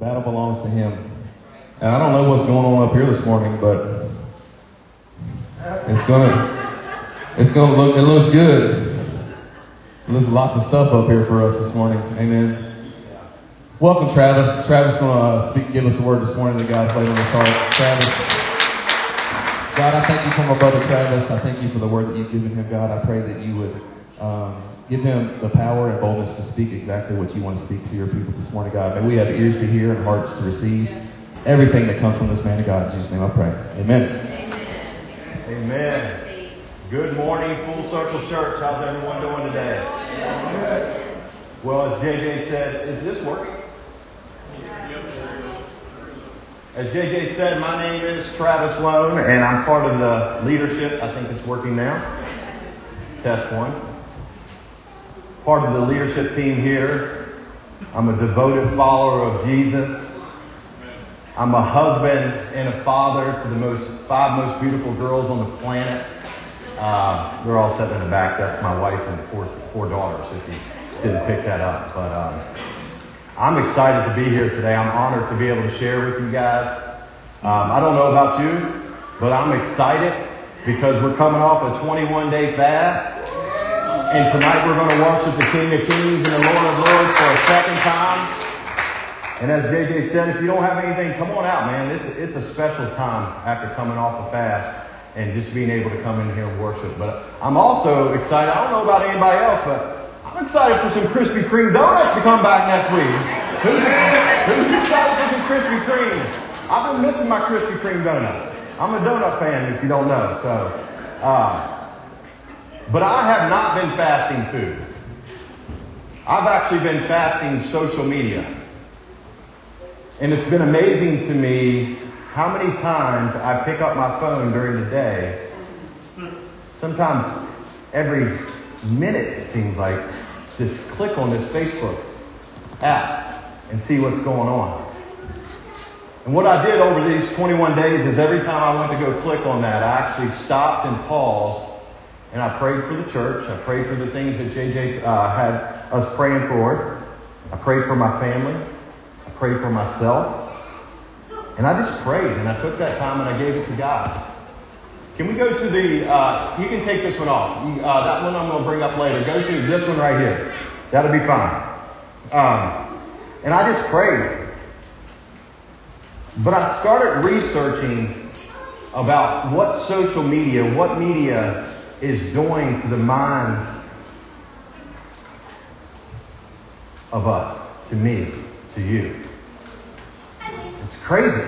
Battle belongs to Him. And I don't know what's going on up here this morning, but it looks good. There's lots of stuff up here for us this morning. Amen. Welcome, Travis. Travis is going to give us a word this morning that God's laid on his heart. Travis, God, I thank you for my brother Travis. I thank you for the word that you've given him, God. I pray that you would give him the power and boldness to speak exactly what you want to speak to your people this morning, God. May we have ears to hear and hearts to receive everything that comes from this man of God. In Jesus' name I pray. Amen. Amen. Good morning, Full Circle Church. How's everyone doing today? Well, as JJ said, is this working? As JJ said, my name is Travis Lone, and I'm part of the leadership. I think it's working now. Test one. Part of the leadership team here. I'm a devoted follower of Jesus. I'm a husband and a father to the five most beautiful girls on the planet. They're all sitting in the back. That's my wife and four daughters, if you didn't pick that up. But I'm excited to be here today. I'm honored to be able to share with you guys. I don't know about you, but I'm excited because we're coming off a 21-day fast. And tonight we're going to worship the King of Kings and the Lord of Lords for a second time. And as JJ said, if you don't have anything, come on out, man. It's a special time after coming off a fast and just being able to come in here and worship. But I'm also excited. I don't know about anybody else, but I'm excited for some Krispy Kreme donuts to come back next week. Who's excited for some Krispy Kreme? I've been missing my Krispy Kreme donuts. I'm a donut fan, if you don't know. But I have not been fasting food. I've actually been fasting social media. And it's been amazing to me how many times I pick up my phone during the day. Sometimes every minute, it seems like, just click on this Facebook app and see what's going on. And what I did over these 21 days is every time I went to go click on that, I actually stopped and paused and I prayed for the church. I prayed for the things that JJ had us praying for. I prayed for my family. I prayed for myself. And I just prayed, and I took that time and I gave it to God. Can we go to the, you can take this one off. That one I'm going to bring up later. Go to this one right here. That'll be fine. And I just prayed. But I started researching about what social media, what media is doing to the minds of us, to me, to you. It's crazy.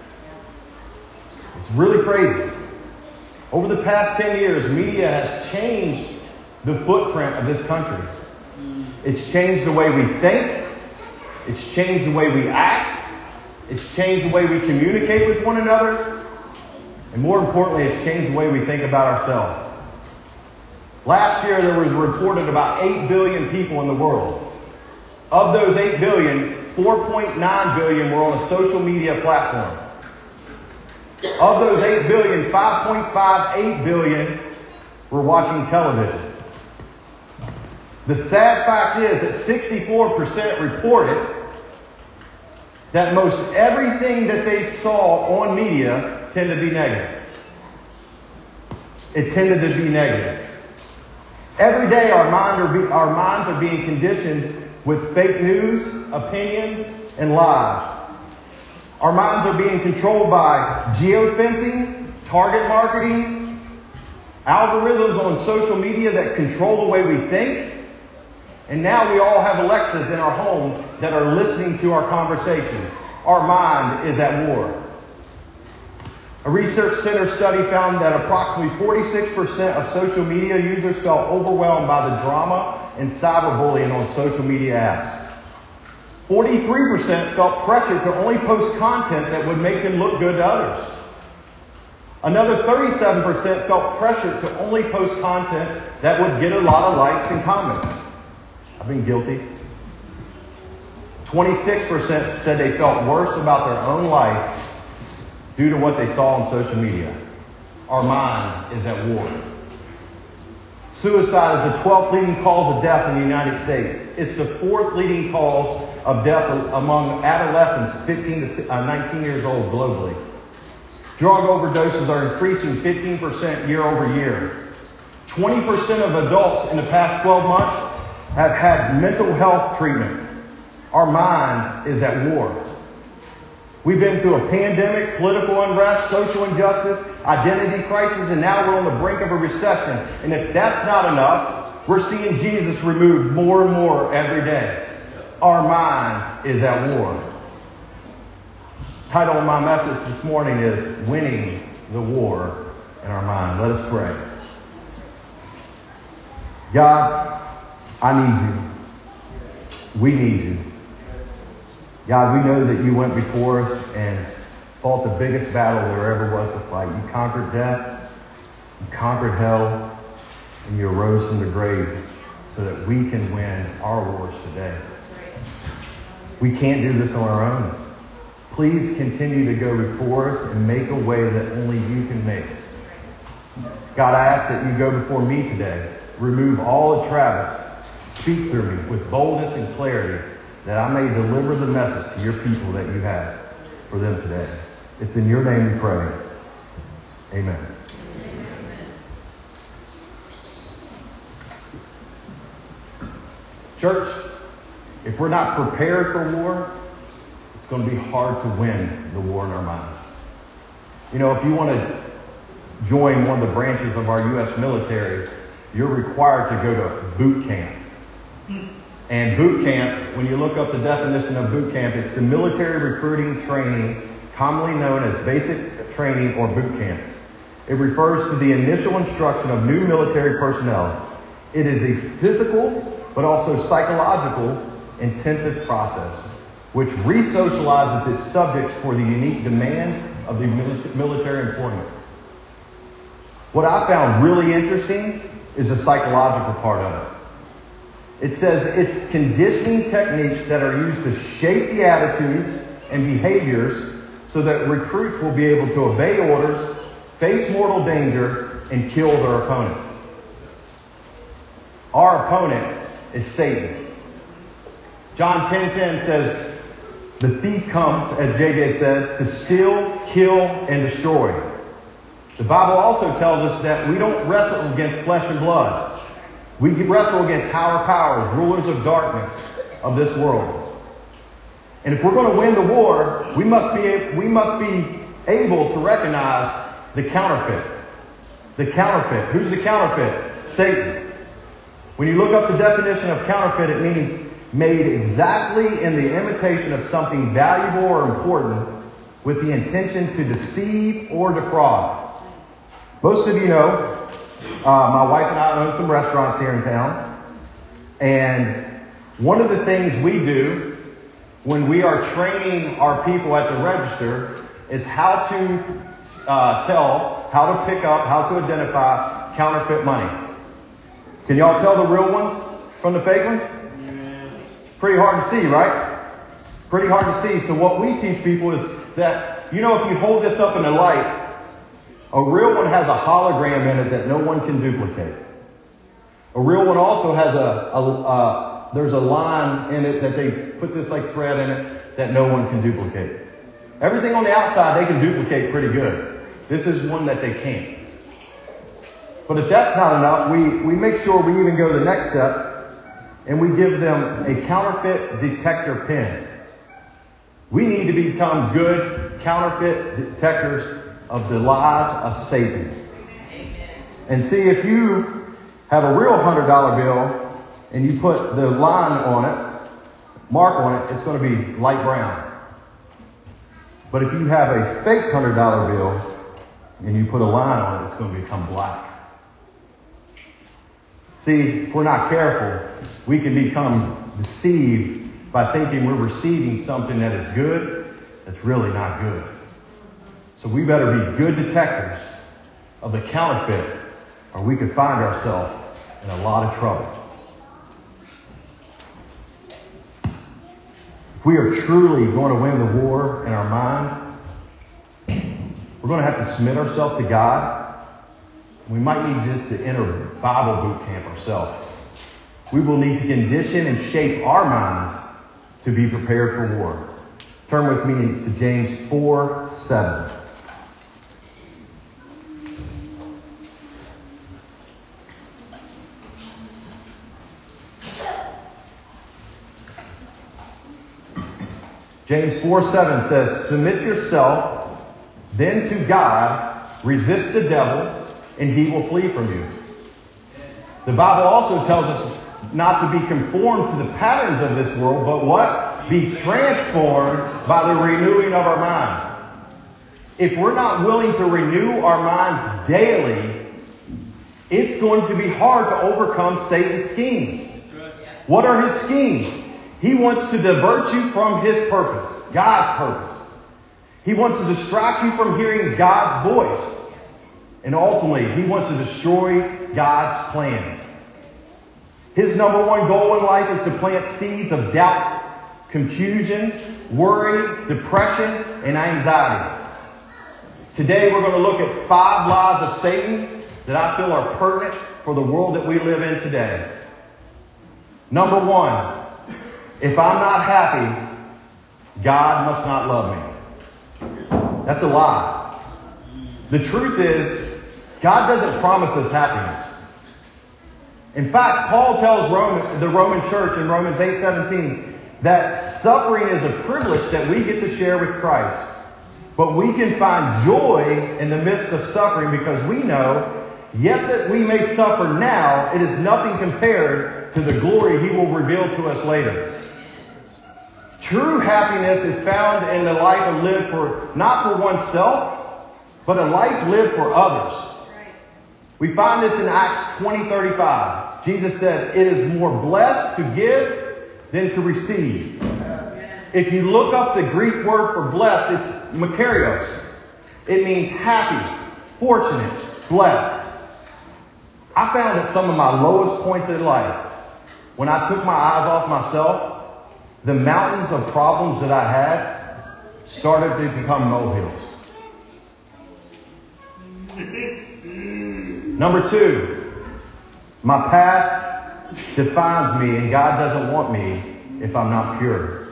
It's really crazy. Over the past 10 years, media has changed the footprint of this country. It's changed the way we think. It's changed the way we act. It's changed the way we communicate with one another. And more importantly, it's changed the way we think about ourselves. Last year, there was reported about 8 billion people in the world. Of those 8 billion, 4.9 billion were on a social media platform. Of those 8 billion, 5.58 billion were watching television. The sad fact is that 64% reported that most everything that they saw on media tended to be negative. It tended to be negative. Every day our minds are being conditioned with fake news, opinions, and lies. Our minds are being controlled by geofencing, target marketing, algorithms on social media that control the way we think. And now we all have Alexas in our home that are listening to our conversation. Our mind is at war. A research center study found that approximately 46% of social media users felt overwhelmed by the drama and cyberbullying on social media apps. 43% felt pressure to only post content that would make them look good to others. Another 37% felt pressure to only post content that would get a lot of likes and comments. I've been guilty. 26% said they felt worse about their own life due to what they saw on social media. Our mind is at war. Suicide is the 12th leading cause of death in the United States. It's the 4th leading cause of death among adolescents 15 to 19 years old globally. Drug overdoses are increasing 15% year over year. 20% of adults in the past 12 months have had mental health treatment. Our mind is at war. We've been through a pandemic, political unrest, social injustice, identity crisis, and now we're on the brink of a recession. And if that's not enough, we're seeing Jesus removed more and more every day. Our mind is at war. The title of my message this morning is Winning the War in Our Mind. Let us pray. God, I need you. We need you. God, we know that you went before us and fought the biggest battle there ever was to fight. You conquered death, you conquered hell, and you arose from the grave so that we can win our wars today. We can't do this on our own. Please continue to go before us and make a way that only you can make. God, I ask that you go before me today. Remove all of Travis. Speak through me with boldness and clarity that I may deliver the message to your people that you have for them today. It's in your name we pray. Amen. Church, if we're not prepared for war, it's going to be hard to win the war in our mind. You know, if you want to join one of the branches of our U.S. military, you're required to go to boot camp. And boot camp, when you look up the definition of boot camp, it's the military recruiting training, commonly known as basic training or boot camp. It refers to the initial instruction of new military personnel. It is a physical, but also psychological, intensive process, which re-socializes its subjects for the unique demands of the military employment. What I found really interesting is the psychological part of it. It says it's conditioning techniques that are used to shape the attitudes and behaviors so that recruits will be able to obey orders, face mortal danger, and kill their opponent. Our opponent is Satan. John 10:10 says, the thief comes, as JJ said, to steal, kill, and destroy. The Bible also tells us that we don't wrestle against flesh and blood. We wrestle against higher powers, rulers of darkness of this world. And if we're going to win the war, we must be able to recognize the counterfeit. The counterfeit. Who's the counterfeit? Satan. When you look up the definition of counterfeit, it means made exactly in the imitation of something valuable or important with the intention to deceive or defraud. Most of you know, my wife and I own some restaurants here in town. And one of the things we do when we are training our people at the register is how to tell, how to pick up, how to identify counterfeit money. Can y'all tell the real ones from the fake ones? Yeah. Pretty hard to see, right? Pretty hard to see. So what we teach people is that, you know, if you hold this up in the light, a real one has a hologram in it that no one can duplicate. A real one also has there's a line in it that they put this like thread in it that no one can duplicate. Everything on the outside they can duplicate pretty good. This is one that they can't. But if that's not enough, we make sure we even go the next step and we give them a counterfeit detector pin. We need to become good counterfeit detectors of the lies of Satan. Amen. And see, if you have a real $100 bill and you put the line on it, mark on it, it's going to be light brown. But if you have a fake $100 bill and you put a line on it, it's going to become black. See, if we're not careful, we can become deceived by thinking we're receiving something that is good that's really not good. So we better be good detectors of the counterfeit, or we could find ourselves in a lot of trouble. If we are truly going to win the war in our mind, we're going to have to submit ourselves to God. We might need just to enter Bible boot camp ourselves. We will need to condition and shape our minds to be prepared for war. Turn with me to James 4:7. James 4:7 says, submit yourself then to God, resist the devil, and he will flee from you. The Bible also tells us not to be conformed to the patterns of this world, but what? Be transformed by the renewing of our mind. If we're not willing to renew our minds daily, it's going to be hard to overcome Satan's schemes. What are his schemes? He wants to divert you from his purpose, God's purpose. He wants to distract you from hearing God's voice. And ultimately, he wants to destroy God's plans. His number one goal in life is to plant seeds of doubt, confusion, worry, depression, and anxiety. Today, we're going to look at 5 lies of Satan that I feel are pertinent for the world that we live in today. Number 1. If I'm not happy, God must not love me. That's a lie. The truth is, God doesn't promise us happiness. In fact, Paul tells the Roman church in Romans 8:17 that suffering is a privilege that we get to share with Christ. But we can find joy in the midst of suffering because we know, yet that we may suffer now, it is nothing compared to the glory he will reveal to us later. True happiness is found in the life lived for, not for oneself, but a life lived for others. We find this in Acts 20:35. Jesus said, it is more blessed to give than to receive. If you look up the Greek word for blessed, it's makarios. It means happy, fortunate, blessed. I found at some of my lowest points in life, when I took my eyes off myself, the mountains of problems that I had started to become molehills. Number 2, my past defines me and God doesn't want me if I'm not pure.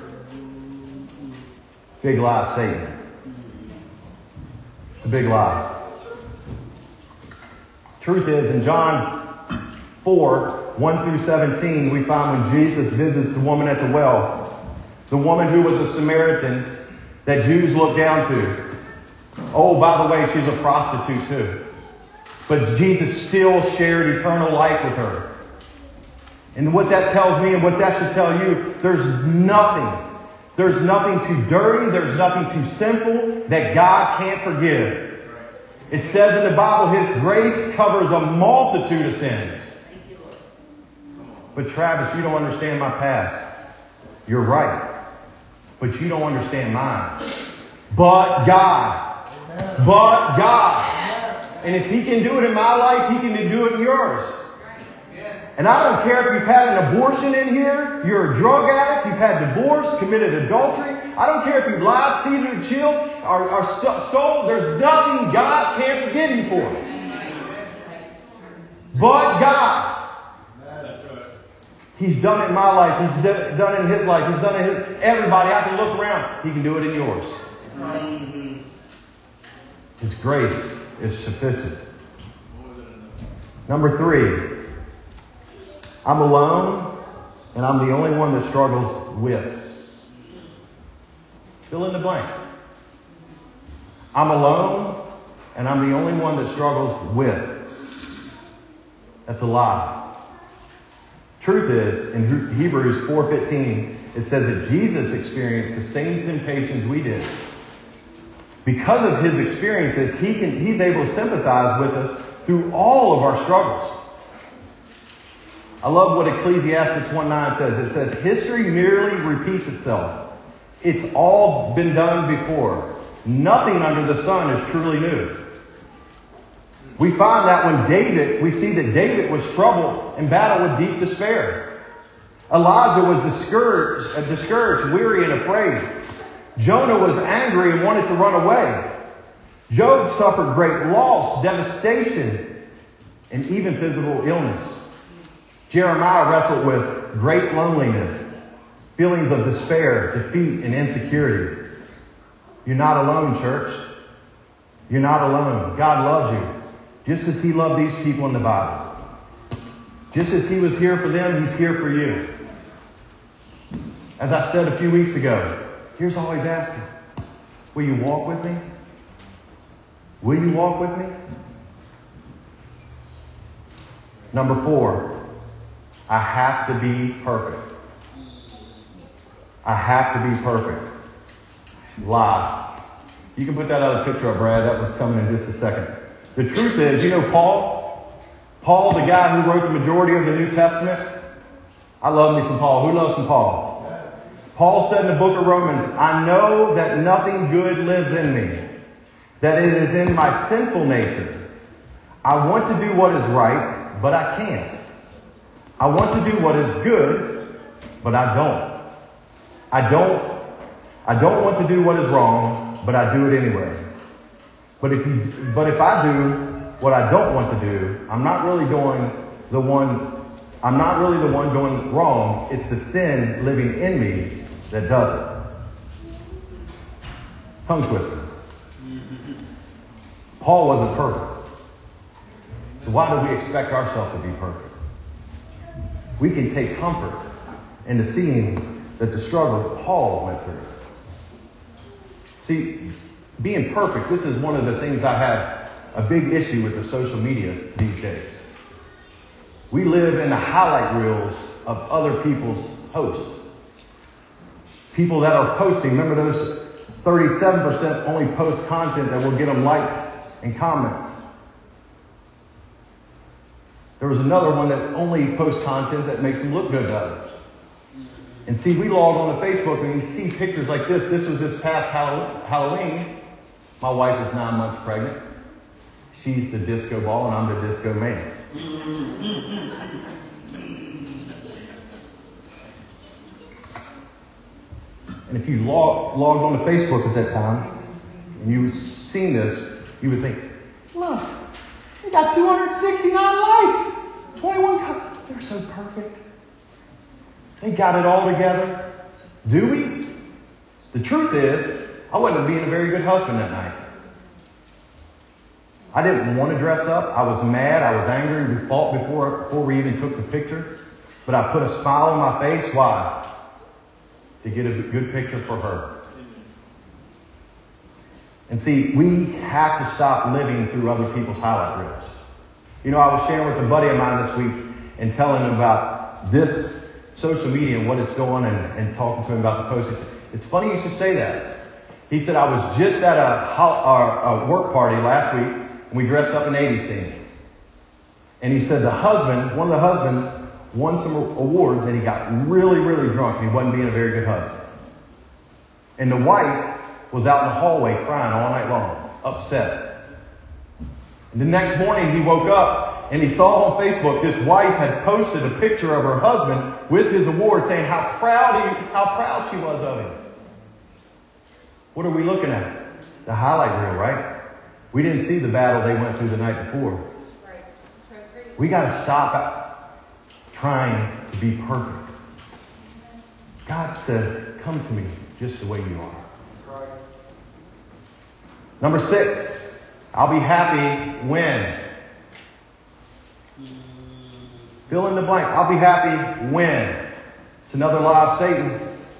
Big lie of Satan. It's a big lie. Truth is, in John 4:1-17, we find when Jesus visits the woman at the well, the woman who was a Samaritan that Jews looked down to. Oh, by the way, she's a prostitute too. But Jesus still shared eternal life with her. And what that tells me and what that should tell you, there's nothing too dirty, there's nothing too sinful that God can't forgive. It says in the Bible, his grace covers a multitude of sins. But Travis, you don't understand my past. You're right. But you don't understand mine. But God. But God. And if he can do it in my life, he can do it in yours. And I don't care if you've had an abortion in here, you're a drug addict, you've had divorce, committed adultery. I don't care if you've lied, cheated, or chilled, or stole. There's nothing God can't forgive you for. But God. He's done it in my life. He's done it in his life. He's done it in everybody. I can look around. He can do it in yours. His grace is sufficient. Number 3. I'm alone, and I'm the only one that struggles with. Fill in the blank. I'm alone, and I'm the only one that struggles with. That's a lie. Truth is, in Hebrews 4:15, it says that Jesus experienced the same temptations we did. Because of his experiences, he's able to sympathize with us through all of our struggles. I love what Ecclesiastes 1:9 says. It says, history merely repeats itself. It's all been done before. Nothing under the sun is truly new. We find that we see that David was troubled and battled with deep despair. Elijah was discouraged, weary, and afraid. Jonah was angry and wanted to run away. Job suffered great loss, devastation, and even physical illness. Jeremiah wrestled with great loneliness. feelings of despair, defeat, and insecurity. You're not alone, church. You're not alone. God loves you. Just as he loved these people in the Bible. Just as he was here for them, he's here for you. As I said a few weeks ago, here's all he's asking. Will you walk with me? Will you walk with me? Number 4, I have to be perfect. I have to be perfect. Lie. You can put that other picture up, Brad. That one's coming in just a second. The truth is, you know Paul? Paul, the guy who wrote the majority of the New Testament? I love me some Paul. Who loves some Paul? Paul said in the book of Romans, I know that nothing good lives in me, that it is in my sinful nature. I want to do what is right, but I can't. I want to do what is good, but I don't. I don't want to do what is wrong, but I do it anyway. But if I do what I don't want to do, I'm not really the one doing wrong. It's the sin living in me that does it. Tongue twister. Paul wasn't perfect. So why do we expect ourselves to be perfect? We can take comfort in the seeing that the struggle Paul went through. See, being perfect, this is one of the things I have a big issue with the social media these days. We live in the highlight reels of other people's posts. People that are posting, remember those 37% only post content that will get them likes and comments. There was another one that only posts content that makes them look good to others. And see, we log on to Facebook and we see pictures like this. This was this past Halloween. My wife is 9 months pregnant. She's the disco ball and I'm the disco man. And if you logged on to Facebook at that time and you seen this, you would think, look, they got 269 likes, 21 they're so perfect. They got it all together. Do we? The truth is, I wasn't being a very good husband that night. I didn't want to dress up. I was mad. I was angry. We fought before we even took the picture. But I put a smile on my face. Why? To get a good picture for her. And see, we have to stop living through other people's highlight reels. You know, I was sharing with a buddy of mine this week and telling him about this social media and what it's doing and talking to him about the postage. It's funny you should say that. He said, I was just at a work party last week and we dressed up in 80s theme. And he said one of the husbands won some awards and he got really, really drunk and he wasn't being a very good husband. And the wife was out in the hallway crying all night long, upset. And the next morning he woke up and he saw on Facebook this wife had posted a picture of her husband with his award saying how proud she was of him. What are we looking at? The highlight reel, right? We didn't see the battle they went through the night before. Right. We got to stop trying to be perfect. God says, come to me just the way you are. Right. Number 6, I'll be happy when. Fill in the blank. I'll be happy when. It's another lie of Satan.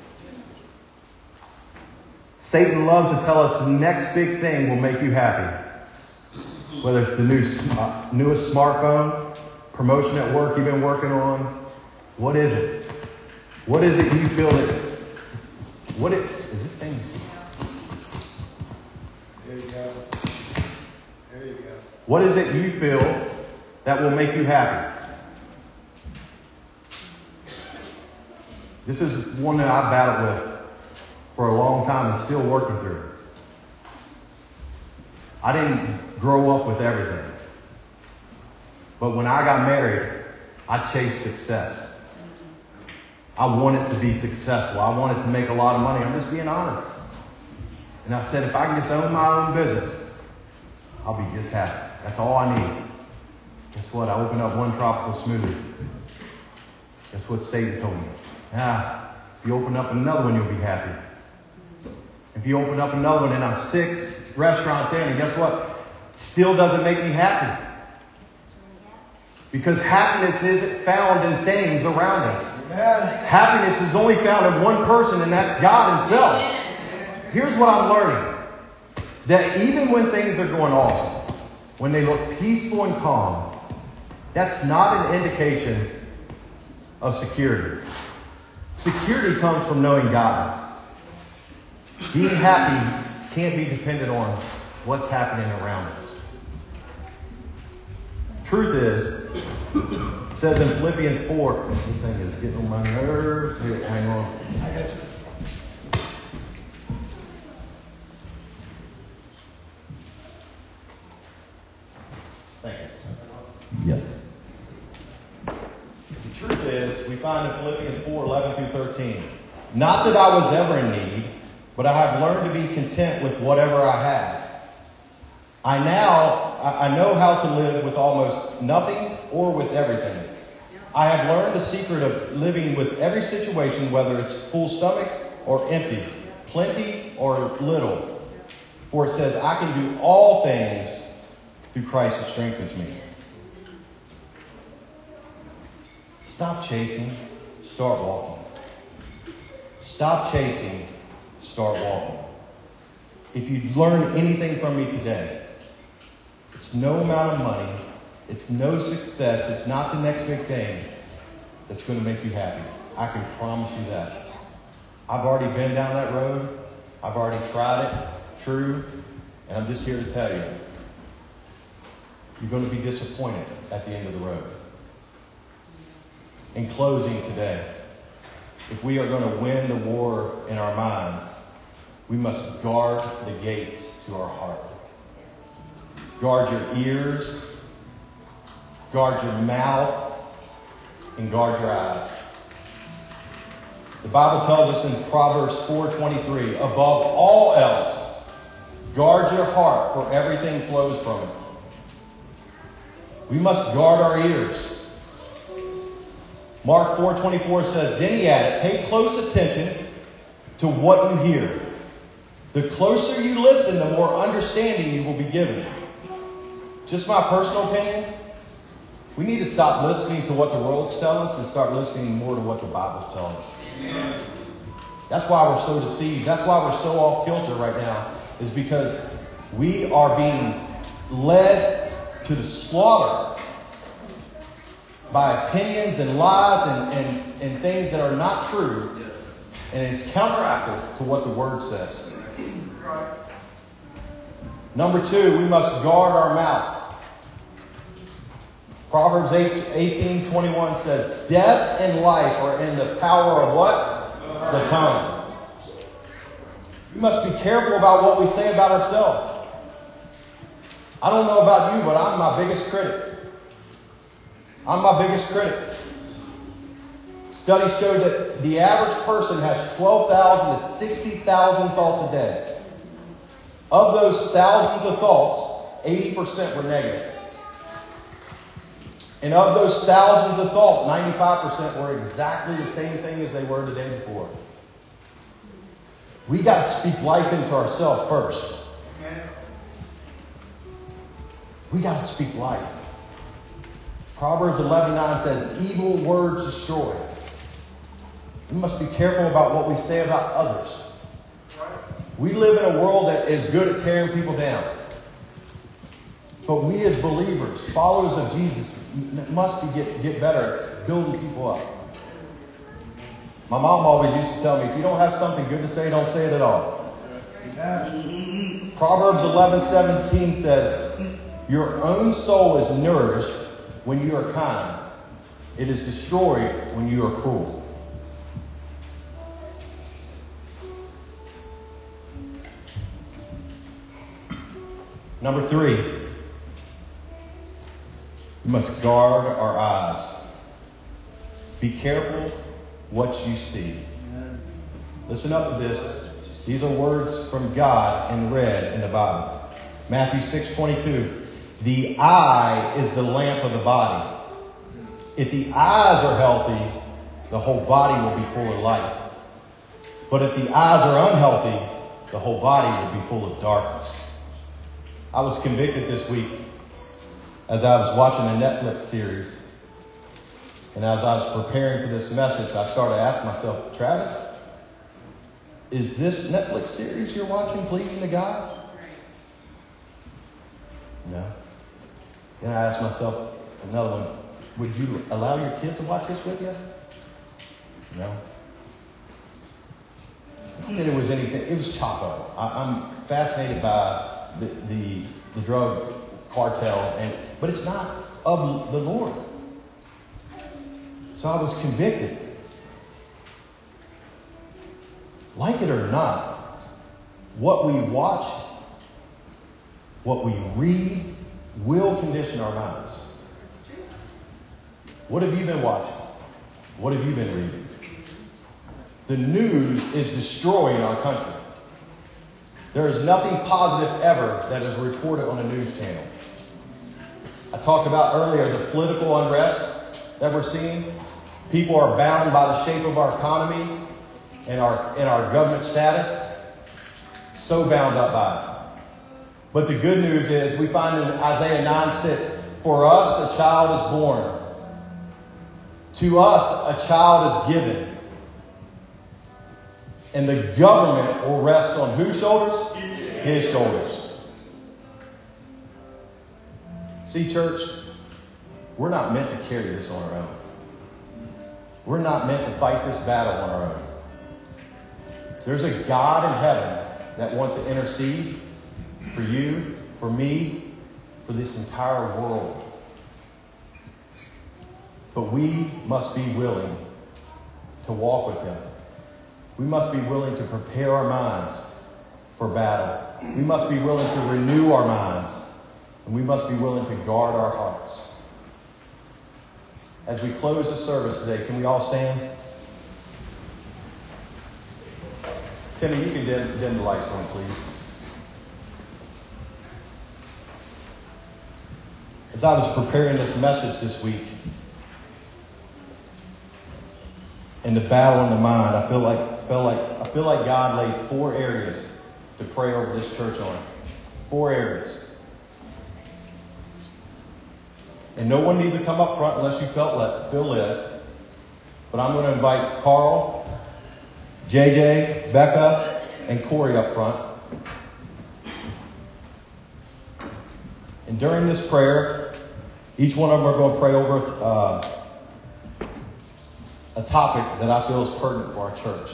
Satan loves to tell us the next big thing will make you happy. Whether it's the newest smartphone, promotion at work you've been working on. What is it? What is it you feel that... is this thing? There you go. There you go. What is it you feel that will make you happy? This is one that I've battled with for a long time and still working through. I didn't grow up with everything. But when I got married, I chased success. I wanted to be successful. I wanted to make a lot of money. I'm just being honest. And I said, if I can just own my own business, I'll be just happy. That's all I need. Guess what? I opened up one tropical smoothie. Guess what Satan told me? If you open up another one, you'll be happy. If you open up another one and I'm 6 restaurants in, and guess what? Still doesn't make me happy. Because happiness isn't found in things around us. Amen. Happiness is only found in one person, and that's God Himself. Here's what I'm learning. That even when things are going awesome, when they look peaceful and calm, that's not an indication of security. Security comes from knowing God. Being happy can't be dependent on what's happening around us. Truth is, it says in Philippians 4, this thing is getting on my nerves. Here, hang on. I got you. Thank you. Yes. The truth is, we find in Philippians 4, 11 through 13, not that I was ever in need, but I have learned to be content with whatever I have. I know how to live with almost nothing or with everything. I have learned the secret of living with every situation, whether it's full stomach or empty, plenty or little. For it says, I can do all things through Christ that strengthens me. Stop chasing, start walking. Stop chasing, start walking. If you learn anything from me today, it's no amount of money, it's no success, it's not the next big thing that's going to make you happy. I can promise you that. I've already been down that road. I've already tried it. True. And I'm just here to tell you, you're going to be disappointed at the end of the road. In closing today, if we are going to win the war in our minds, we must guard the gates to our heart. Guard your ears, guard your mouth, and guard your eyes. The Bible tells us in Proverbs 4:23, above all else, guard your heart, for everything flows from it. We must guard our ears. Mark 4:24 says, then he added, pay close attention to what you hear. The closer you listen, the more understanding you will be given. Just my personal opinion, we need to stop listening to what the world's telling us and start listening more to what the Bible's telling us. Amen. That's why we're so deceived. That's why we're so off kilter right now, is because we are being led to the slaughter by opinions and lies and things that are not true. Yes. And it's counteractive to what the Word says. Right. Number 2, we must guard our mouth. Proverbs 18:21 says, death and life are in the power of what? The tongue. We must be careful about what we say about ourselves. I don't know about you, but I'm my biggest critic. I'm my biggest critic. Studies show that the average person has 12,000 to 60,000 thoughts a day. Of those thousands of thoughts, 80% were negative. And of those thousands of thoughts, 95% were exactly the same thing as they were the day before. We got to speak life into ourselves first. We got to speak life. Proverbs 11:9 says, evil words destroy. We must be careful about what we say about others. We live in a world that is good at tearing people down. But we as believers, followers of Jesus, must get better at building people up. My mom always used to tell me, if you don't have something good to say, don't say it at all. Proverbs 11:17 says, your own soul is nourished when you are kind. It is destroyed when you are cruel. Number 3, we must guard our eyes. Be careful what you see. Listen up to this. These are words from God and read in the Bible. Matthew 6:22. The eye is the lamp of the body. If the eyes are healthy, the whole body will be full of light. But if the eyes are unhealthy, the whole body will be full of darkness. I was convicted this week as I was watching a Netflix series. And as I was preparing for this message, I started asking myself, Travis, is this Netflix series you're watching pleasing to God? No. Then I asked myself another one, would you allow your kids to watch this with you? No. Not that it was anything. It was Chapo. I'm fascinated by the drug cartel, but it's not of the Lord. So I was convicted. Like it or not, what we watch, what we read, will condition our minds. What have you been watching? What have you been reading? The news is destroying our country. There is nothing positive ever that is reported on a news channel. I talked about earlier the political unrest that we're seeing. People are bound by the shape of our economy and our government status. So bound up by it. But the good news is we find in Isaiah 9:6, for us a child is born. To us a child is given. And the government will rest on whose shoulders? His shoulders. See, church, we're not meant to carry this on our own. We're not meant to fight this battle on our own. There's a God in heaven that wants to intercede for you, for me, for this entire world. But we must be willing to walk with Him. We must be willing to prepare our minds for battle. We must be willing to renew our minds. And we must be willing to guard our hearts. As we close the service today, can we all stand? Timmy, you can dim the lights for me, please. As I was preparing this message this week, in the battle in the mind, I feel like God laid 4 areas to pray over this church on. 4 areas. And no one needs to come up front unless you feel led. But I'm going to invite Carl, JJ, Becca, and Corey up front. And during this prayer, each one of them are going to pray over a topic that I feel is pertinent for our church.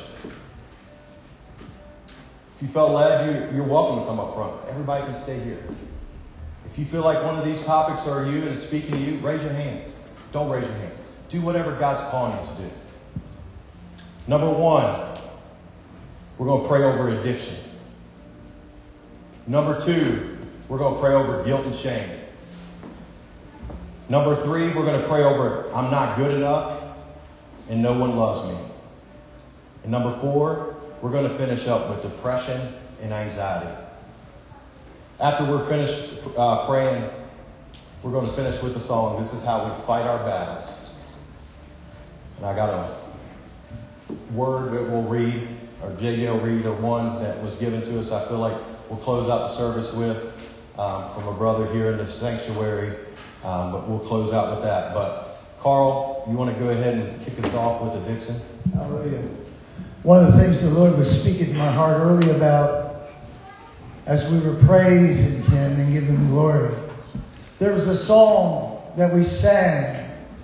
If you felt led, you're welcome to come up front. Everybody can stay here. If you feel like one of these topics are you and it's speaking to you, raise your hands. Don't raise your hands. Do whatever God's calling you to do. Number 1, we're going to pray over addiction. Number 2, we're going to pray over guilt and shame. Number 3, we're going to pray over I'm not good enough and no one loves me. And number 4, we're going to finish up with depression and anxiety. After we're finished praying, we're going to finish with the song, This Is How We Fight Our Battles. And I got a word that we'll read, or JJ will read, or one that was given to us I feel like we'll close out the service with from a brother here in the sanctuary. But we'll close out with that. But Carl, you want to go ahead and kick us off with addiction? Hallelujah. One of the things the Lord was speaking to my heart early about as we were praising Him and giving Him glory. There was a song that we sang.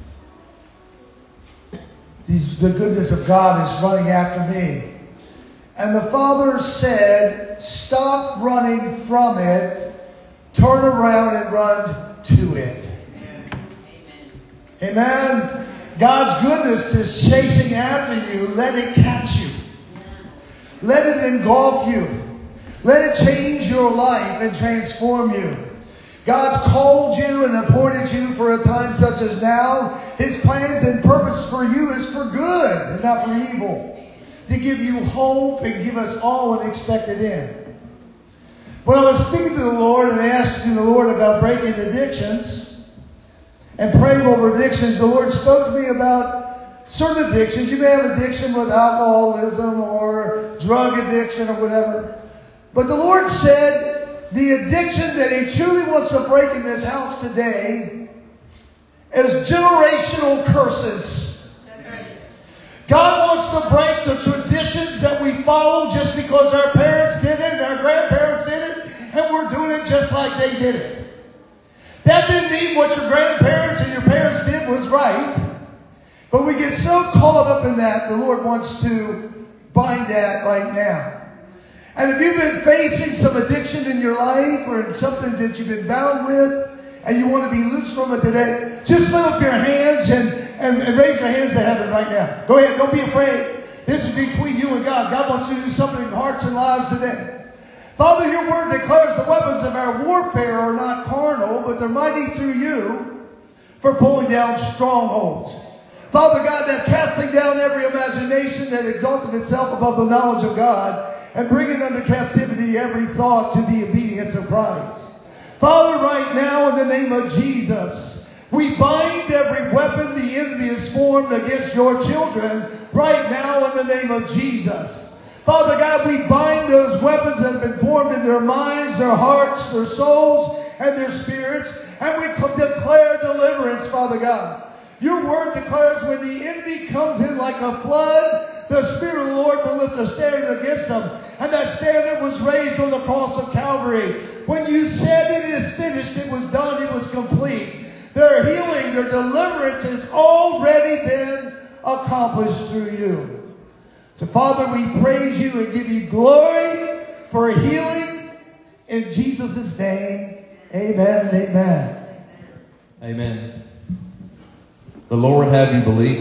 The goodness of God is running after me. And the Father said, stop running from it. Turn around and run to it. Amen. God's goodness is chasing after you. Let it catch you. Let it engulf you. Let it change your life and transform you. God's called you and appointed you for a time such as now. His plans and purpose for you is for good and not for evil. To give you hope and give us all an expected end. When I was speaking to the Lord and asking the Lord about breaking addictions and praying over addictions, the Lord spoke to me about certain addictions. You may have addiction with alcoholism or drug addiction or whatever. But the Lord said the addiction that He truly wants to break in this house today is generational curses. God wants to break the traditions that we follow just because our parents did it and our grandparents did it and we're doing it just like they did it. That didn't mean what your grandparents and your parents did was right. But we get so caught up in that, the Lord wants to bind that right now. And if you've been facing some addiction in your life or something that you've been bound with and you want to be loose from it today, just lift up your hands and raise your hands to heaven right now. Go ahead, don't be afraid. This is between you and God. God wants you to do something in hearts and lives today. Father, your word declares the weapons of our warfare are not carnal, but they're mighty through you for pulling down strongholds. Father God, that casting down every imagination that exalted itself above the knowledge of God and bringing under captivity every thought to the obedience of Christ. Father, right now in the name of Jesus, we bind every weapon the enemy has formed against your children right now in the name of Jesus. Father God, we bind those weapons that have been formed in their minds, their hearts, their souls, and their spirits, and we declare deliverance, Father God. Your word declares when the enemy comes in like a flood, the Spirit of the Lord will lift a standard against them. And that standard was raised on the cross of Calvary. When you said it is finished, it was done, it was complete. Their healing, their deliverance has already been accomplished through you. So Father, we praise you and give you glory for healing in Jesus' name. Amen and amen. Amen. The Lord would have you believe,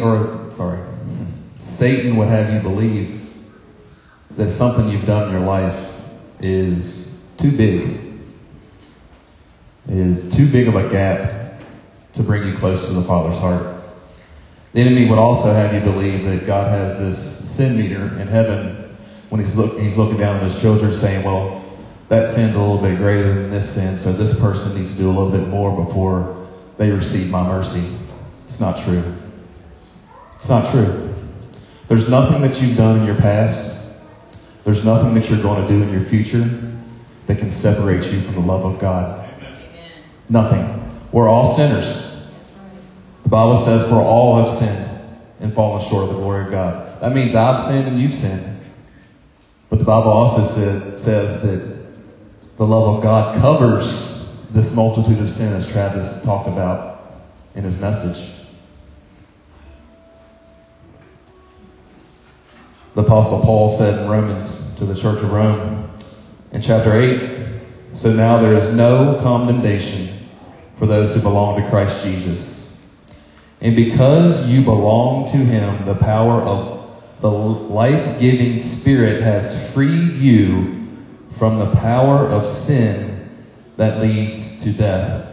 Satan would have you believe that something you've done in your life is too big. Is too big of a gap to bring you close to the Father's heart. The enemy would also have you believe that God has this sin meter in heaven when he's looking down at his children saying, well, that sin's a little bit greater than this sin, so this person needs to do a little bit more before they receive my mercy. It's not true. It's not true. There's nothing that you've done in your past. There's nothing that you're going to do in your future that can separate you from the love of God. Amen. Nothing. We're all sinners. The Bible says, for all have sinned and fallen short of the glory of God. That means I've sinned and you've sinned. But the Bible also says that the love of God covers this multitude of sin, as Travis talked about in his message. The Apostle Paul said in Romans to the church of Rome in chapter 8, so now there is no condemnation for those who belong to Christ Jesus. And because you belong to Him, the power of the life-giving Spirit has freed you from the power of sin that leads to death.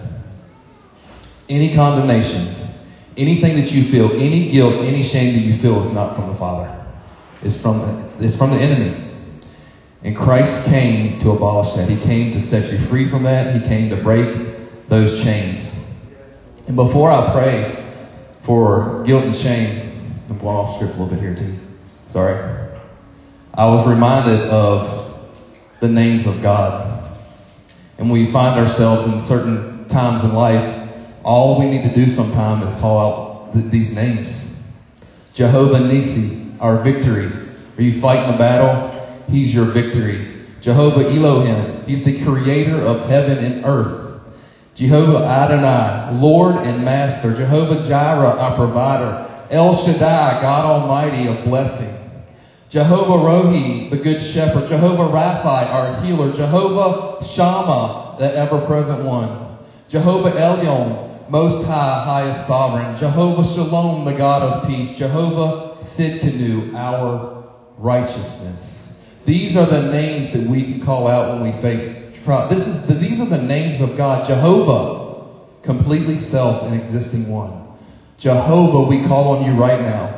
Any condemnation, anything that you feel, any guilt, any shame that you feel is not from the Father. It's from the enemy. And Christ came to abolish that. He came to set you free from that. He came to break those chains. And before I pray for guilt and shame, I'm going off script a little bit here too. Sorry. I was reminded of the names of God. And when we find ourselves in certain times in life, all we need to do sometime is call out these names. Jehovah Nissi, our victory. Are you fighting a battle? He's your victory. Jehovah Elohim, He's the creator of heaven and earth. Jehovah Adonai, Lord and Master. Jehovah Jireh, our provider. El Shaddai, God Almighty, a blessing. Jehovah Rohi, the Good Shepherd. Jehovah Rapha, our healer. Jehovah Shammah, the ever-present one. Jehovah Elyon, Most High, highest sovereign. Jehovah Shalom, the God of peace. Jehovah Sidkenu, our righteousness. These are the names that we can call out when we face trial. These are the names of God. Jehovah, completely self and existing one. Jehovah, we call on you right now.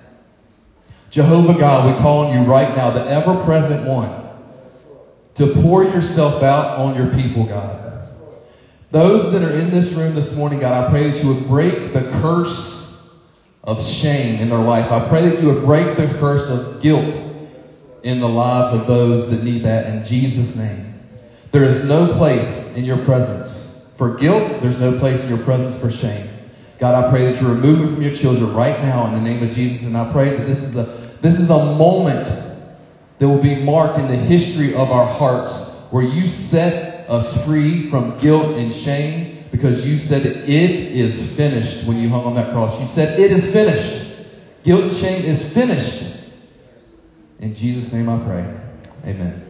Jehovah God, we call on you right now, the ever-present one, to pour yourself out on your people, God. Those that are in this room this morning, God, I pray that you would break the curse of shame in their life. I pray that you would break the curse of guilt in the lives of those that need that in Jesus' name. There is no place in your presence for guilt. There's no place in your presence for shame. God, I pray that you remove it from your children right now in the name of Jesus. And I pray that this is a moment that will be marked in the history of our hearts where you set us free from guilt and shame because you said it is finished when you hung on that cross. You said it is finished. Guilt and shame is finished. In Jesus' name I pray. Amen.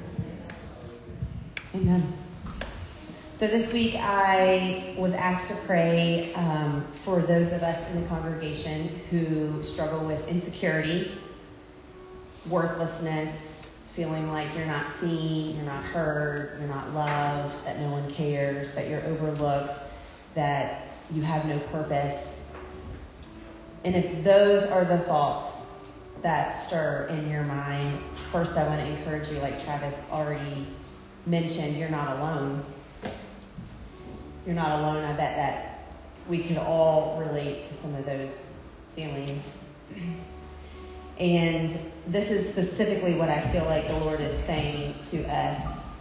Amen. So this week I was asked to pray for those of us in the congregation who struggle with insecurity, worthlessness, feeling like you're not seen, you're not heard, you're not loved, that no one cares, that you're overlooked, that you have no purpose. And if those are the thoughts that stir in your mind, first I want to encourage you, like Travis already mentioned, you're not alone. You're not alone. I bet that we could all relate to some of those feelings. And this is specifically what I feel like the Lord is saying to us.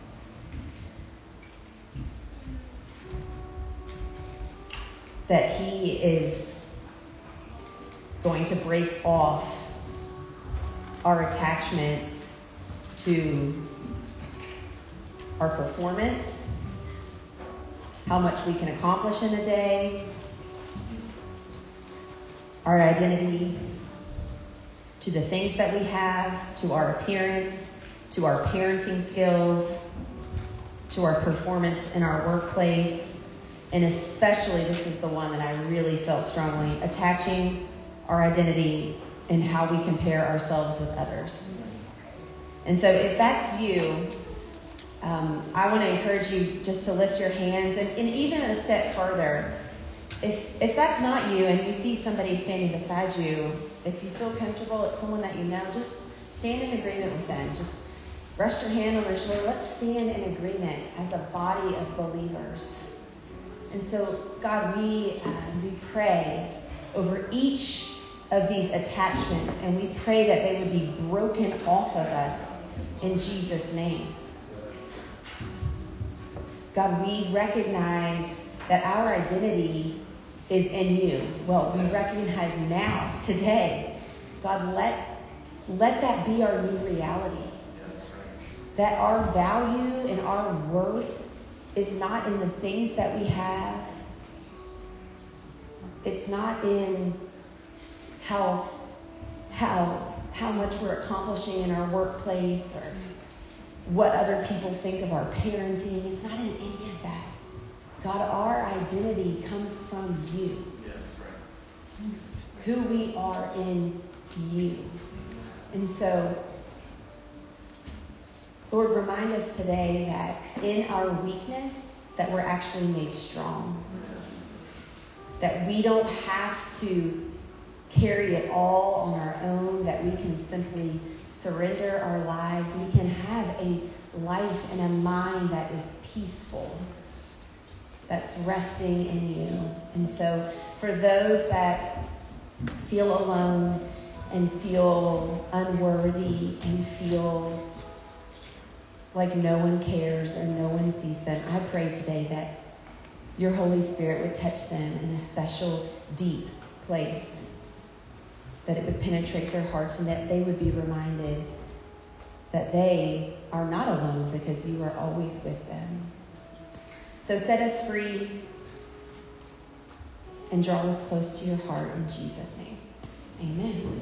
That He is going to break off our attachment to our performance, how much we can accomplish in a day, our identity, to the things that we have, to our appearance, to our parenting skills, to our performance in our workplace, and especially, this is the one that I really felt strongly, attaching our identity in how we compare ourselves with others. And so if that's you, I want to encourage you just to lift your hands and even a step further. If that's not you and you see somebody standing beside you, if you feel comfortable, it's someone that you know, just stand in agreement with them. Just rest your hand on their shoulder. Let's stand in agreement as a body of believers. And so, God, we pray over each of these attachments, and we pray that they would be broken off of us in Jesus' name. God, we recognize that our identity is in you. Well, we recognize now, today, God, let that be our new reality. That our value and our worth is not in the things that we have. It's not in how much we're accomplishing in our workplace or what other people think of our parenting. It's not in any of that. God, our identity comes from you. Who we are in you. And so, Lord, remind us today that in our weakness, that we're actually made strong. That we don't have to carry it all on our own, that we can simply surrender our lives. We can have a life and a mind that is peaceful, that's resting in you. And so for those that feel alone and feel unworthy and feel like no one cares or no one sees them, I pray today that your Holy Spirit would touch them in a special, deep place, that it would penetrate their hearts and that they would be reminded that they are not alone because you are always with them. So set us free and draw us close to your heart in Jesus' name. Amen.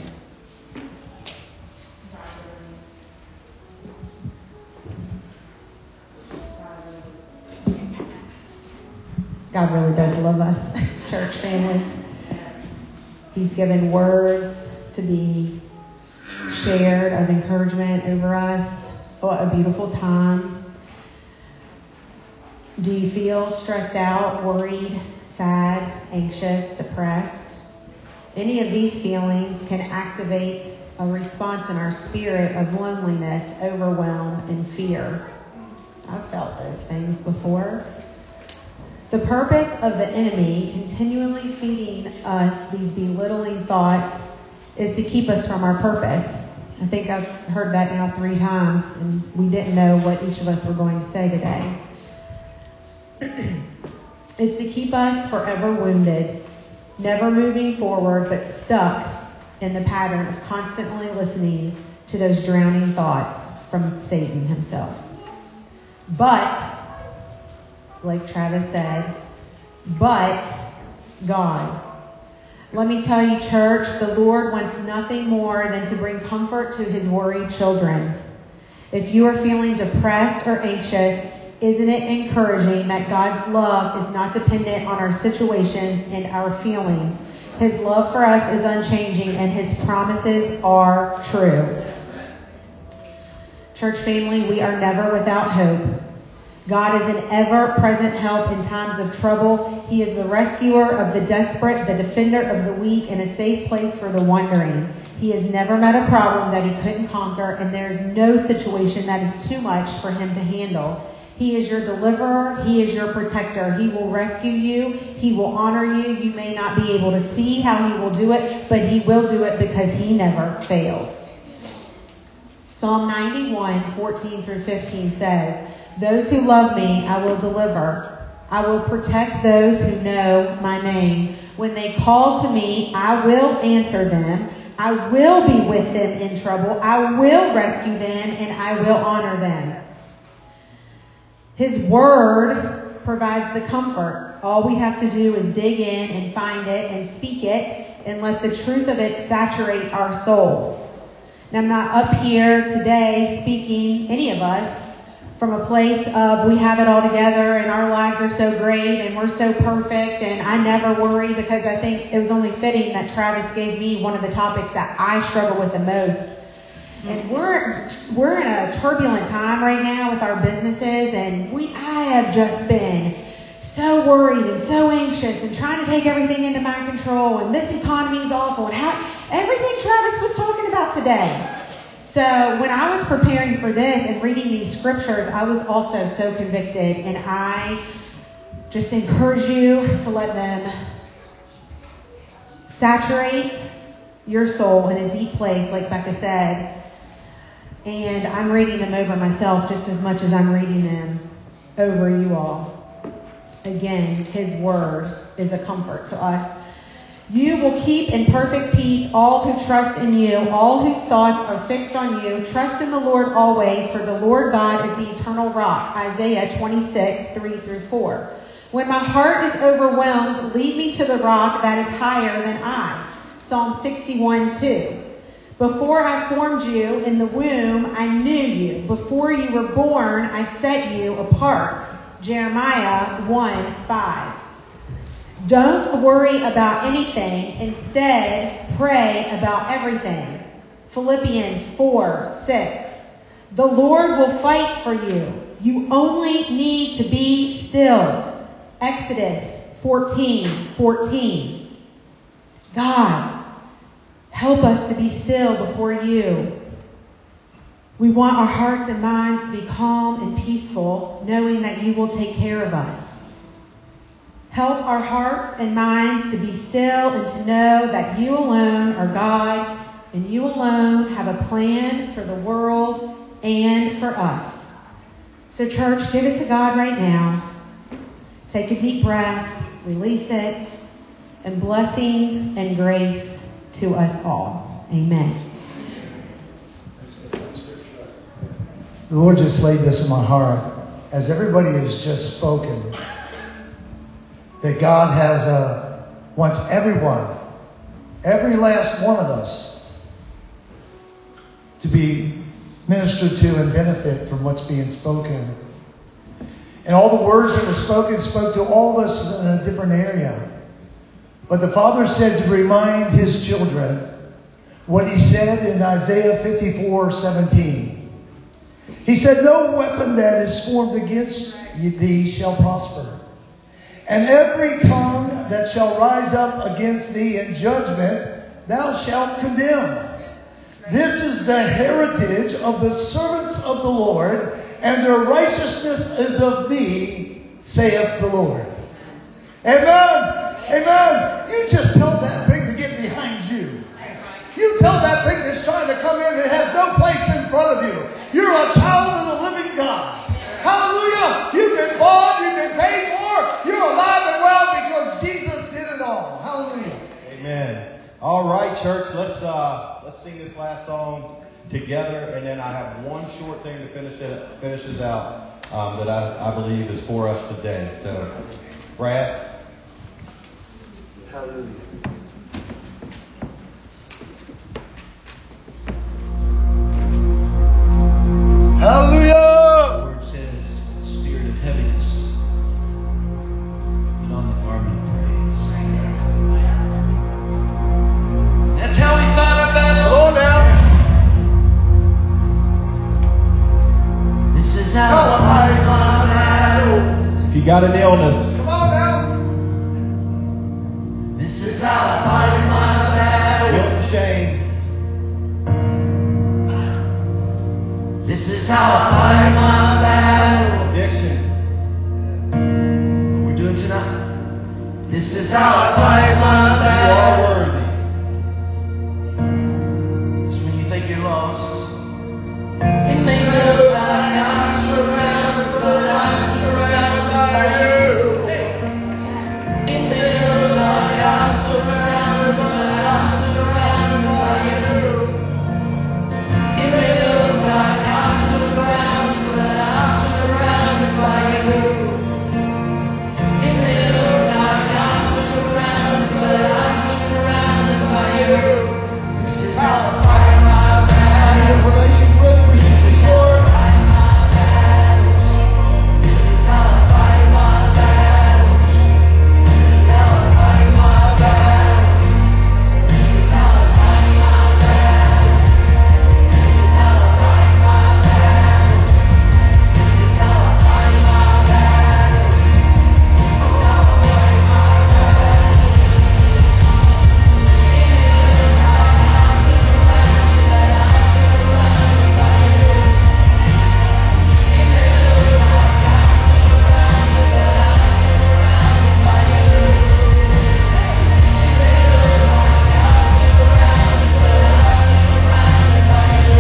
God really does love us, church family. He's given words to be shared of encouragement over us. What a beautiful time. Do you feel stressed out, worried, sad, anxious, depressed? Any of these feelings can activate a response in our spirit of loneliness, overwhelm, and fear. I've felt those things before. The purpose of the enemy continually feeding us these belittling thoughts is to keep us from our purpose. I think I've heard that now 3 times, and we didn't know what each of us were going to say today. It's to keep us forever wounded, never moving forward, but stuck in the pattern of constantly listening to those drowning thoughts from Satan himself. But, like Travis said, but God. Let me tell you, church, the Lord wants nothing more than to bring comfort to his worried children. If you are feeling depressed or anxious, isn't it encouraging that God's love is not dependent on our situations and our feelings? His love for us is unchanging and his promises are true. Church family, we are never without hope. God is an ever-present help in times of trouble. He is the rescuer of the desperate, the defender of the weak, and a safe place for the wandering. He has never met a problem that he couldn't conquer, and there is no situation that is too much for him to handle. He is your deliverer. He is your protector. He will rescue you. He will honor you. You may not be able to see how he will do it, but he will do it because he never fails. Psalm 91, 14 through 15 says, "Those who love me, I will deliver. I will protect those who know my name. When they call to me, I will answer them. I will be with them in trouble. I will rescue them and I will honor them." His word provides the comfort. All we have to do is dig in and find it and speak it and let the truth of it saturate our souls. Now, I'm not up here today speaking, any of us, from a place of we have it all together and our lives are so great and we're so perfect and I never worry, because I think it was only fitting that Travis gave me one of the topics that I struggle with the most. And we're in a turbulent time right now with our businesses, and I have just been so worried and so anxious and trying to take everything into my control, and this economy is awful, and everything Travis was talking about today. So when I was preparing for this and reading these scriptures, I was also so convicted, and I just encourage you to let them saturate your soul in a deep place, like Becca said. And I'm reading them over myself just as much as I'm reading them over you all. Again, his word is a comfort to us. "You will keep in perfect peace all who trust in you, all whose thoughts are fixed on you. Trust in the Lord always, for the Lord God is the eternal rock." Isaiah 26, 3 through 4. "When my heart is overwhelmed, lead me to the rock that is higher than I." Psalm 61, 2. "Before I formed you in the womb, I knew you. Before you were born, I set you apart." Jeremiah 1, 5. "Don't worry about anything. Instead, pray about everything." Philippians 4, 6. "The Lord will fight for you. You only need to be still." Exodus 14, 14. God, help us to be still before you. We want our hearts and minds to be calm and peaceful, knowing that you will take care of us. Help our hearts and minds to be still and to know that you alone are God and you alone have a plan for the world and for us. So church, give it to God right now. Take a deep breath, release it, and blessings and grace to us all. Amen. The Lord just laid this in my heart as everybody has just spoken, that God wants everyone, every last one of us, to be ministered to and benefit from what's being spoken. And all the words that were spoken spoke to all of us in a different area. But the Father said to remind his children what he said in Isaiah 54, 17. He said, "No weapon that is formed against thee shall prosper. And every tongue that shall rise up against thee in judgment, thou shalt condemn. This is the heritage of the servants of the Lord, and their righteousness is of me, saith the Lord." Amen. Amen. You just tell that thing to get behind you. You tell that thing that's trying to come in, it has no place in front of you. You're a child of the living God. Hallelujah. You've been bought, you've been paid for, you're alive and well because Jesus did it all. Hallelujah. Amen. All right, church, let's sing this last song together, and then I have one short thing to finish us out that I believe is for us today. So, Brad. Hallelujah. Hallelujah! The word says, spirit of heaviness, put on the garment of praise. That's how we fight our battle. Come on now. This is how I fight my battles. If you got an illness, Come on now. This is how I fight my battles. guilt and shame. This is how I fight my battles. Addiction. What we're doing tonight. This is how I fight my You battles. are worthy. Just when you think you're lost, it may look like I'm surrounded, but I'm surrounded by you. It may look like I'm surrounded, but I'm surrounded by you. It may look like I'm surrounded, but I'm surrounded by you. It may look like I'm surrounded, but I'm surrounded by you. This is how I fight my battle. Relation with resistance, Lord. This is how I fight my battle. This is how I fight my battle. This is how I fight my battle. This is how I fight my battle. This is how I fight my battle. This is how I fight my battle. It may look like I'm surrounded, but I'm surrounded by you. It may look like I'm surrounded, but I'm surrounded by you. It may look like I'm surrounded, but I'm surrounded by you.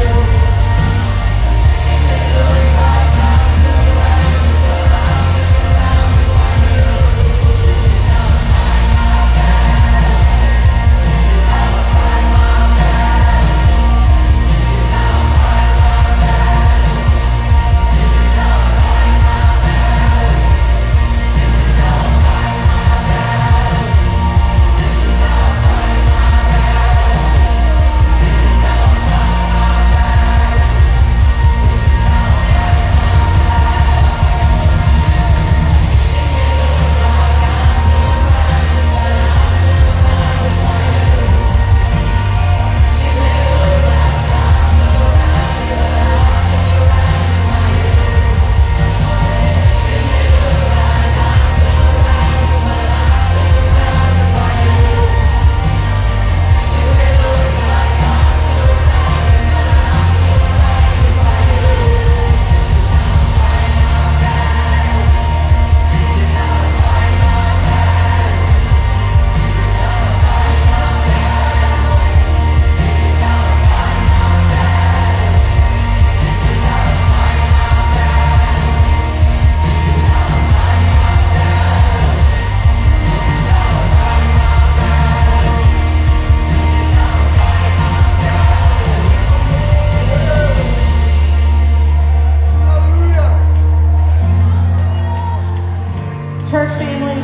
It may look like I'm surrounded, but I'm surrounded by you. This is how I fight my battle. This is how I fight my battle. This is how I fight my battle. This is how I fight my battle. This is how I fight my battle. This is how I fight my battle. This is how I fight my battle. This is how I fight my battle. It may look like I'm surrounded, but I'm surrounded by you. It may look like I'm surrounded, but I'm surrounded by you. It may look like I'm surrounded, but I'm surrounded by you. It may look like I'm surrounded, but I'm surrounded by you. This is how I fight my battle. This is how I fight my battle. This is how I fight my battle. This is how I fight my battle. This is how I fight my battle. This is how I fight my battle. This is how I fight my battle. This is how I fight my battle. Hallelujah. Church family,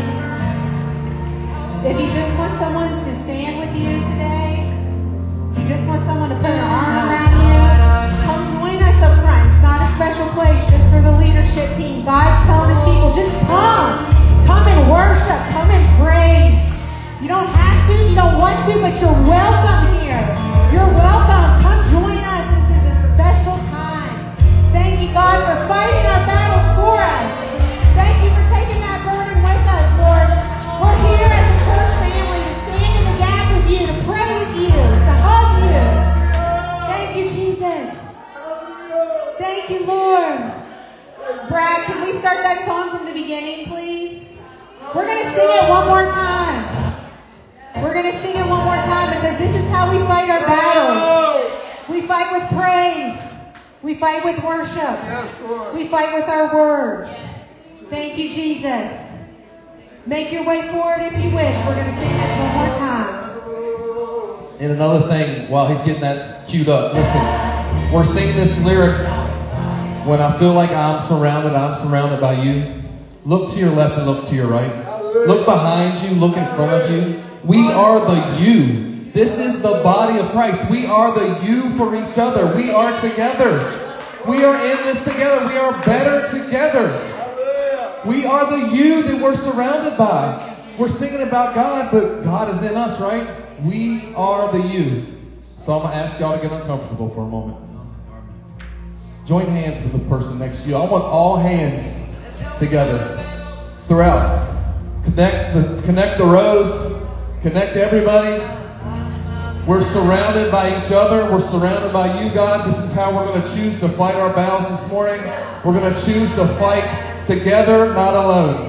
if you just want someone to stand with you today, if you just want someone to put their arm around you, come join us up front. It's not a special place just for the leadership team. God's telling his people, just come. Come and worship. Come and praise. You don't have to, you don't want to, but you're welcome here. You're welcome. Come join us. This is a special time. Thank you, God, for fighting our battles for us. Thank you for taking that burden with us, Lord. We're here as a church family to stand in the gap with you, to pray with you, to hug you. Thank you, Jesus. Thank you, Lord. Brad, can we start that song from the beginning, please? We're going to sing it one more time. We're going to sing it one more time, and because this is how we fight our battles. We fight with praise. We fight with worship. Yes, Lord. We fight with our words. Thank you, Jesus. Make your way forward if you wish. We're going to sing this one more time. And another thing, while he's getting that queued up, listen, we're singing this lyric. When I feel like I'm surrounded by you. Look to your left and look to your right. Look behind you, look in front of you. We are the you. This is the body of Christ. We are the you for each other. We are together. We are in this together. We are better together. We are the you that we're surrounded by. We're singing about God, but God is in us, right? We are the you. So I'm going to ask y'all to get uncomfortable for a moment. Join hands with the person next to you. I want all hands together throughout. Connect the rows. Connect everybody. We're surrounded by each other. We're surrounded by you, God. This is how we're going to choose to fight our battles this morning. We're going to choose to fight together, not alone.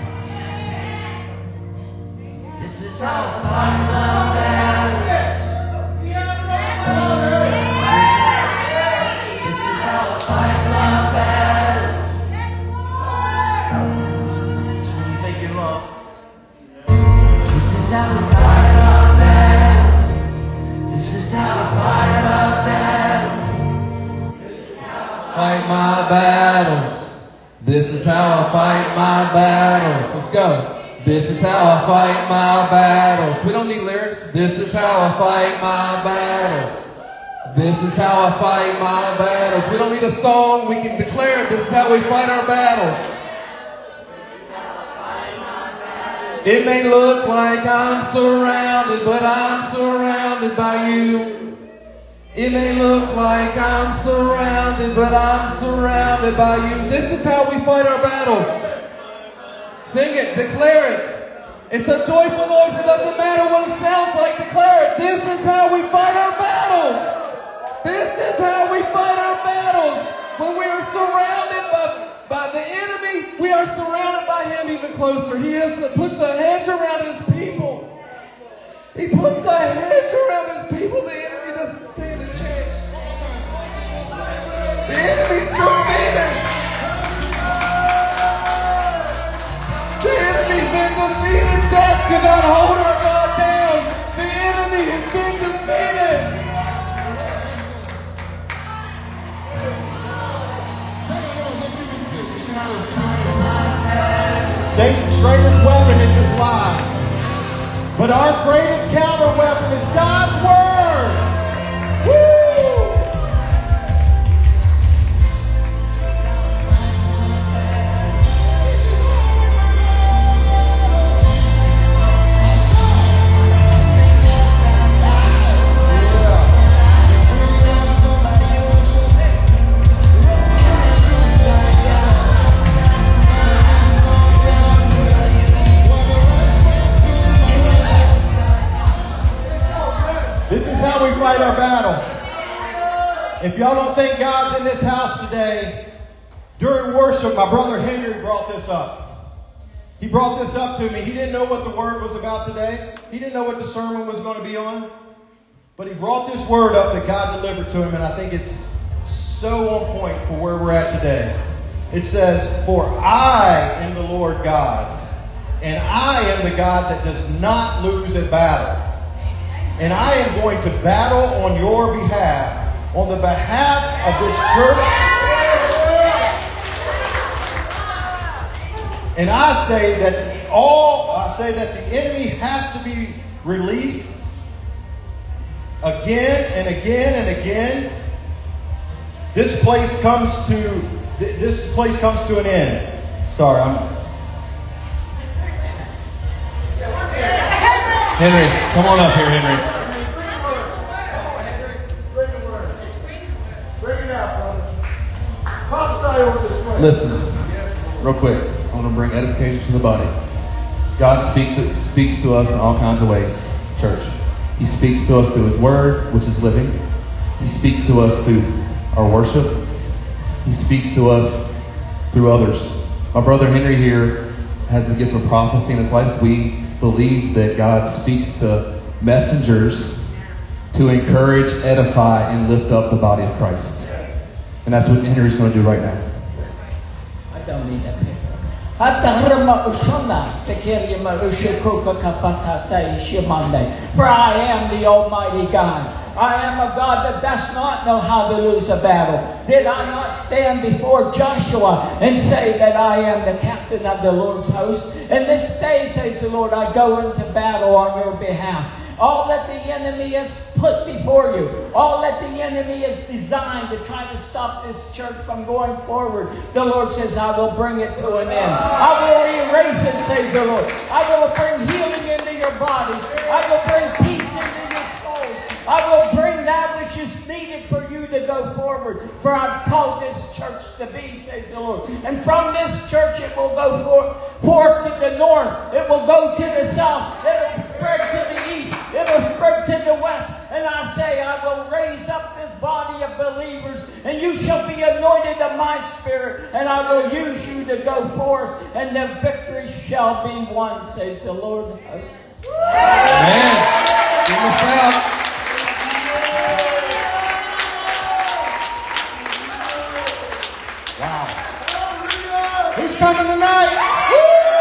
This is how I fight my battles. This is how I fight my battles. When you think you're lost. This is how we fight our battles. This is how I fight my battles. Fight my battles. This is how I fight my battles. Let's go. This is how I fight my battles. We don't need lyrics. This is how I fight my battles. This is how I fight my battles. We don't need a song. We can declare it. This is how we fight our battles. It may look like I'm surrounded, but I'm surrounded by you. It may look like I'm surrounded, but I'm surrounded by you. This is how we fight our battles. Sing it, declare it. It's a joyful noise. It doesn't matter what it sounds like. Declare it. This is how we fight our battles. This is how we fight our battles. When we are surrounded by the enemy, we are surrounded by him even closer. He puts a hedge around his people. He puts a hedge around his people. The enemy doesn't stand a chance. The enemy's defeated. The enemy's been defeated. Death cannot hold our God down. The enemy has been defeated. Satan's greatest weapon is his lies. But our greatest counter weapon is God's Word. Woo! This is how we fight our battles. If y'all don't think God's in this house today, during worship, my brother Henry brought this up. He brought this up to me. He didn't know what the word was about today. He didn't know what the sermon was going to be on. But he brought this word up that God delivered to him, and I think it's so on point for where we're at today. It says, "For I am the Lord God, and I am the God that does not lose a battle. And I am going to battle on your behalf, on the behalf of this church. And I say that the enemy has to be released again and again and again. This place comes to an end." Sorry, Henry, come on up here, Henry. Bring it out, brother. Prophesy over this place. Listen, real quick. I want to bring edification to the body. God speaks to us in all kinds of ways, church. He speaks to us through His Word, which is living. He speaks to us through our worship. He speaks to us through others. My brother Henry here has the gift of prophecy in his life. We believe that God speaks to messengers to encourage, edify, and lift up the body of Christ. And that's what Henry's going to do right now. I don't need that paper. For I am the Almighty God. I am a God that does not know how to lose a battle. Did I not stand before Joshua and say that I am the captain of the Lord's host? And this day, says the Lord, I go into battle on your behalf. All that the enemy has put before you, all that the enemy has designed to try to stop this church from going forward, the Lord says, I will bring it to an end. I will erase it, says the Lord. I will bring healing into your body. I will bring peace into your soul. I will bring that which is needed for you to go forward. For I've called this church to be, says the Lord. And from this church it will go forth to the north. It will go to the south. It will spread to the east. It will spread to the west. And I say, I will raise up this body of believers, and you shall be anointed of my Spirit, and I will use you to go forth, and the victory shall be won, says the Lord of hosts. Amen. Give him a shout. Wow. Who's coming tonight? Woo!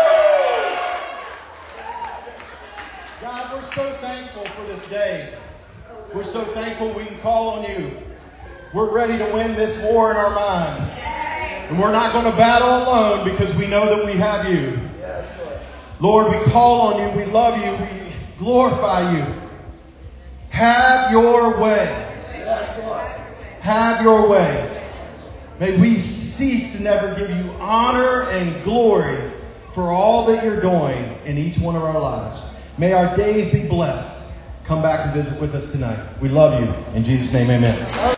God, we're so thankful for this day. We're so thankful we can call on you. We're ready to win this war in our mind. And we're not going to battle alone because we know that we have you. Lord, we call on you. We love you. We glorify you. Have your way. Have your way. May we cease to never give you honor and glory for all that you're doing in each one of our lives. May our days be blessed. Come back and visit with us tonight. We love you. In Jesus' name, amen.